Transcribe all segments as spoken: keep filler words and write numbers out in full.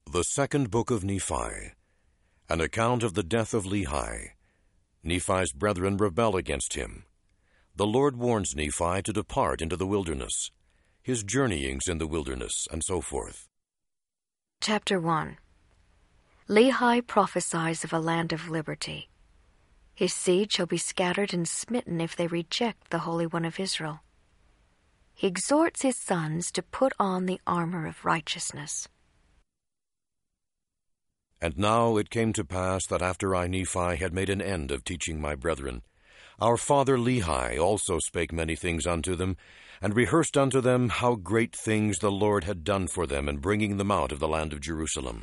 The second book of Nephi, an account of the death of Lehi. Nephi's brethren rebel against him. The Lord warns Nephi to depart into the wilderness, his journeyings in the wilderness, and so forth. Chapter one. Lehi prophesies of a land of liberty. His seed shall be scattered and smitten if they reject the Holy One of Israel. He exhorts his sons to put on the armor of righteousness. And now it came to pass that after I, Nephi, had made an end of teaching my brethren, our father Lehi also spake many things unto them, and rehearsed unto them how great things the Lord had done for them in bringing them out of the land of Jerusalem.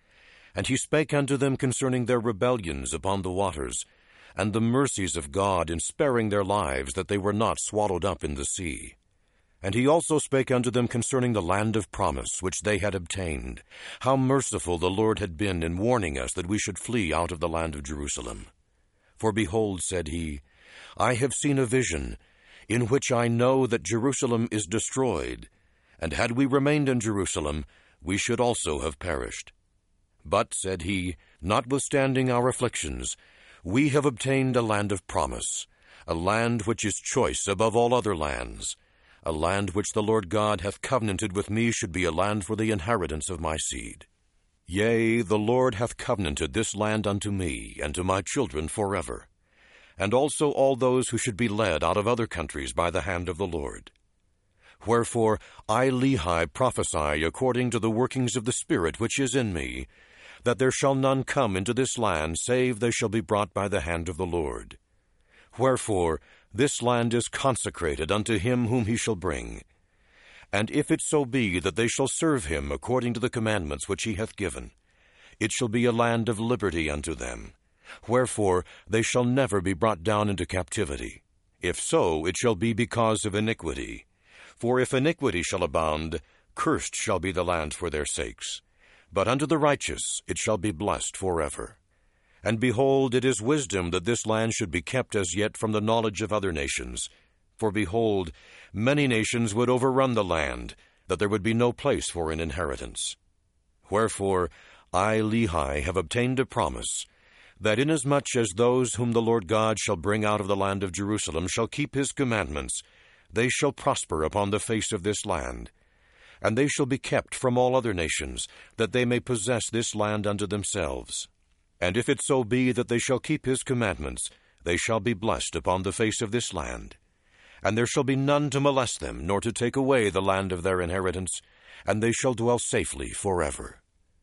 And he spake unto them concerning their rebellions upon the waters, and the mercies of God in sparing their lives, that they were not swallowed up in the sea. And he also spake unto them concerning the land of promise, which they had obtained, how merciful the Lord had been in warning us that we should flee out of the land of Jerusalem. For behold, said he, I have seen a vision, in which I know that Jerusalem is destroyed, and had we remained in Jerusalem, we should also have perished. But, said he, notwithstanding our afflictions, we have obtained a land of promise, a land which is choice above all other lands, a land which the Lord God hath covenanted with me should be a land for the inheritance of my seed. Yea, the Lord hath covenanted this land unto me and to my children forever, and also all those who should be led out of other countries by the hand of the Lord. Wherefore I, Lehi, prophesy according to the workings of the Spirit which is in me, that there shall none come into this land, save they shall be brought by the hand of the Lord. Wherefore this land is consecrated unto him whom he shall bring. And if it so be that they shall serve him according to the commandments which he hath given, it shall be a land of liberty unto them. Wherefore they shall never be brought down into captivity. If so, it shall be because of iniquity. For if iniquity shall abound, cursed shall be the land for their sakes. But unto the righteous it shall be blessed forever. And behold, it is wisdom that this land should be kept as yet from the knowledge of other nations. For behold, many nations would overrun the land, that there would be no place for an inheritance. Wherefore I, Lehi, have obtained a promise, that inasmuch as those whom the Lord God shall bring out of the land of Jerusalem shall keep his commandments, they shall prosper upon the face of this land. And they shall be kept from all other nations, that they may possess this land unto themselves. And if it so be that they shall keep his commandments, they shall be blessed upon the face of this land. And there shall be none to molest them, nor to take away the land of their inheritance, and they shall dwell safely forever.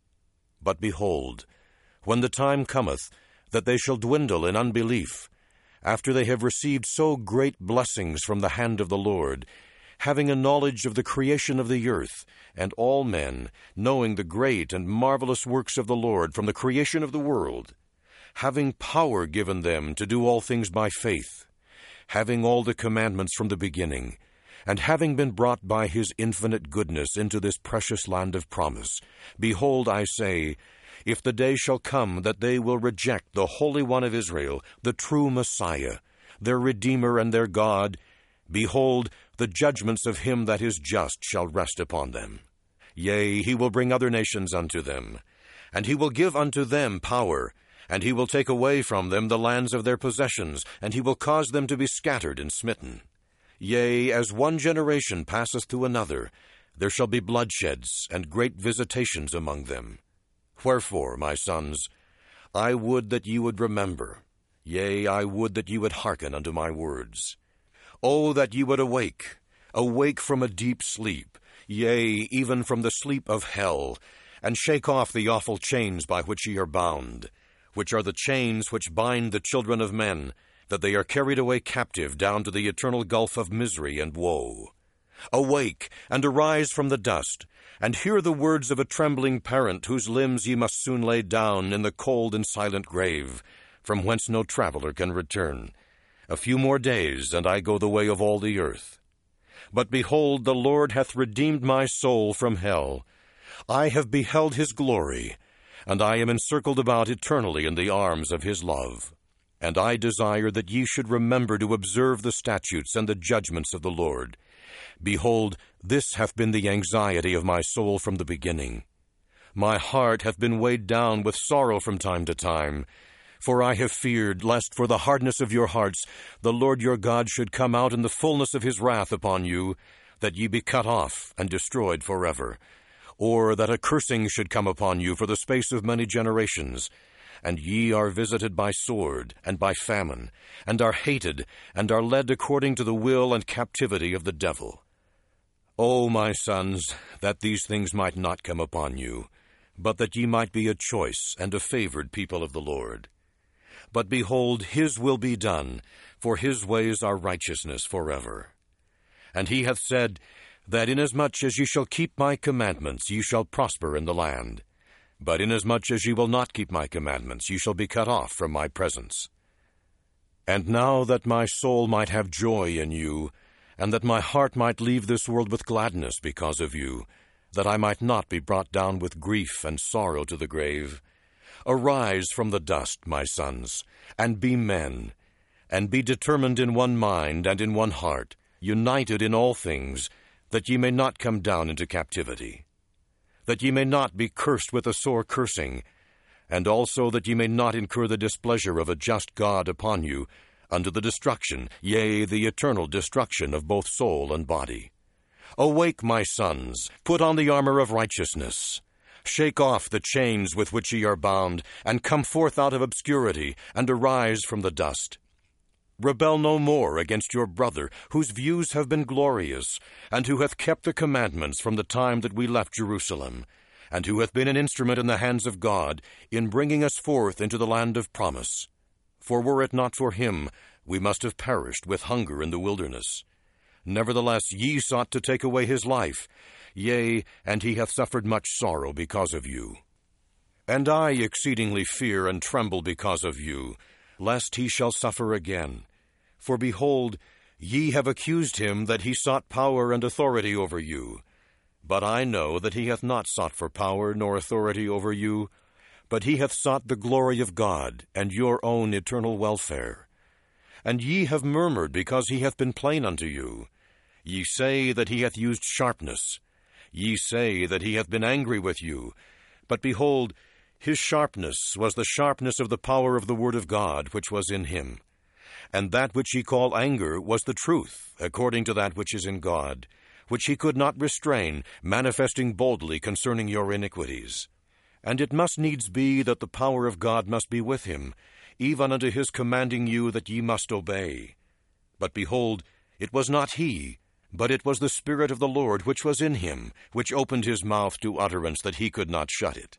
But behold, when the time cometh that they shall dwindle in unbelief, after they have received so great blessings from the hand of the Lord, having a knowledge of the creation of the earth, and all men, knowing the great and marvelous works of the Lord from the creation of the world, having power given them to do all things by faith, having all the commandments from the beginning, and having been brought by his infinite goodness into this precious land of promise, behold, I say, if the day shall come that they will reject the Holy One of Israel, the true Messiah, their Redeemer and their God, behold, the judgments of him that is just shall rest upon them. Yea, he will bring other nations unto them, and he will give unto them power, and he will take away from them the lands of their possessions, and he will cause them to be scattered and smitten. Yea, as one generation passeth to another, there shall be bloodsheds and great visitations among them. Wherefore, my sons, I would that ye would remember, yea, I would that ye would hearken unto my words. O that ye would awake, awake from a deep sleep, yea, even from the sleep of hell, and shake off the awful chains by which ye are bound, which are the chains which bind the children of men, that they are carried away captive down to the eternal gulf of misery and woe. Awake, and arise from the dust, and hear the words of a trembling parent, whose limbs ye must soon lay down in the cold and silent grave, from whence no traveler can return. A few more days, and I go the way of all the earth. But behold, the Lord hath redeemed my soul from hell. I have beheld his glory, and I am encircled about eternally in the arms of his love. And I desire that ye should remember to observe the statutes and the judgments of the Lord. Behold, this hath been the anxiety of my soul from the beginning. My heart hath been weighed down with sorrow from time to time. For I have feared, lest for the hardness of your hearts the Lord your God should come out in the fullness of his wrath upon you, that ye be cut off and destroyed forever. Or that a cursing should come upon you for the space of many generations, and ye are visited by sword and by famine, and are hated, and are led according to the will and captivity of the devil. O my sons, that these things might not come upon you, but that ye might be a choice and a favored people of the Lord. But behold, his will be done, for his ways are righteousness forever. And he hath said, that inasmuch as ye shall keep my commandments, ye shall prosper in the land. But inasmuch as ye will not keep my commandments, ye shall be cut off from my presence. And now that my soul might have joy in you, and that my heart might leave this world with gladness because of you, that I might not be brought down with grief and sorrow to the grave, arise from the dust, my sons, and be men, and be determined in one mind and in one heart, united in all things, that ye may not come down into captivity, that ye may not be cursed with a sore cursing, and also that ye may not incur the displeasure of a just God upon you, unto the destruction, yea, the eternal destruction of both soul and body. Awake, my sons, put on the armor of righteousness. Shake off the chains with which ye are bound, and come forth out of obscurity, and arise from the dust. Rebel no more against your brother, whose views have been glorious, and who hath kept the commandments from the time that we left Jerusalem, and who hath been an instrument in the hands of God, in bringing us forth into the land of promise. For were it not for him, we must have perished with hunger in the wilderness. Nevertheless, ye sought to take away his life, yea, and he hath suffered much sorrow because of you. And I exceedingly fear and tremble because of you, lest he shall suffer again. For behold, ye have accused him that he sought power and authority over you. But I know that he hath not sought for power nor authority over you, but he hath sought the glory of God and your own eternal welfare. And ye have murmured because he hath been plain unto you. Ye say that he hath used sharpness. Ye say that he hath been angry with you. But behold, his sharpness was the sharpness of the power of the word of God which was in him. And that which ye call anger was the truth, according to that which is in God, which he could not restrain, manifesting boldly concerning your iniquities. And it must needs be that the power of God must be with him, even unto his commanding you that ye must obey. But behold, it was not he, but it was the Spirit of the Lord which was in him, which opened his mouth to utterance that he could not shut it.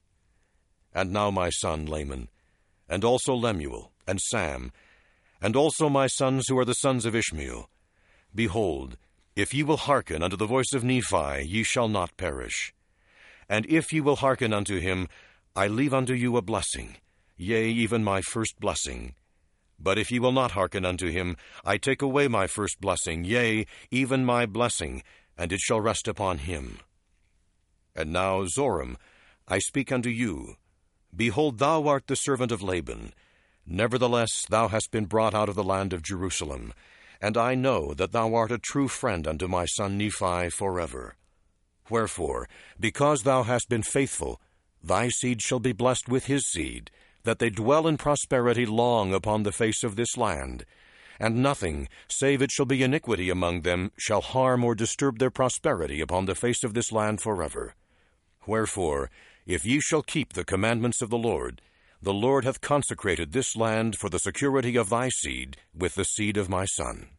And now my son Laman, and also Lemuel, and Sam, and also my sons who are the sons of Ishmael, behold, if ye will hearken unto the voice of Nephi, ye shall not perish. And if ye will hearken unto him, I leave unto you a blessing, yea, even my first blessing. But if ye will not hearken unto him, I take away my first blessing, yea, even my blessing, and it shall rest upon him. And now, Zoram, I speak unto you. Behold, thou art the servant of Laban. Nevertheless, thou hast been brought out of the land of Jerusalem, and I know that thou art a true friend unto my son Nephi forever. Wherefore, because thou hast been faithful, thy seed shall be blessed with his seed, that they dwell in prosperity long upon the face of this land. And nothing, save it shall be iniquity among them, shall harm or disturb their prosperity upon the face of this land forever. Wherefore, if ye shall keep the commandments of the Lord, the Lord hath consecrated this land for the security of thy seed with the seed of my son.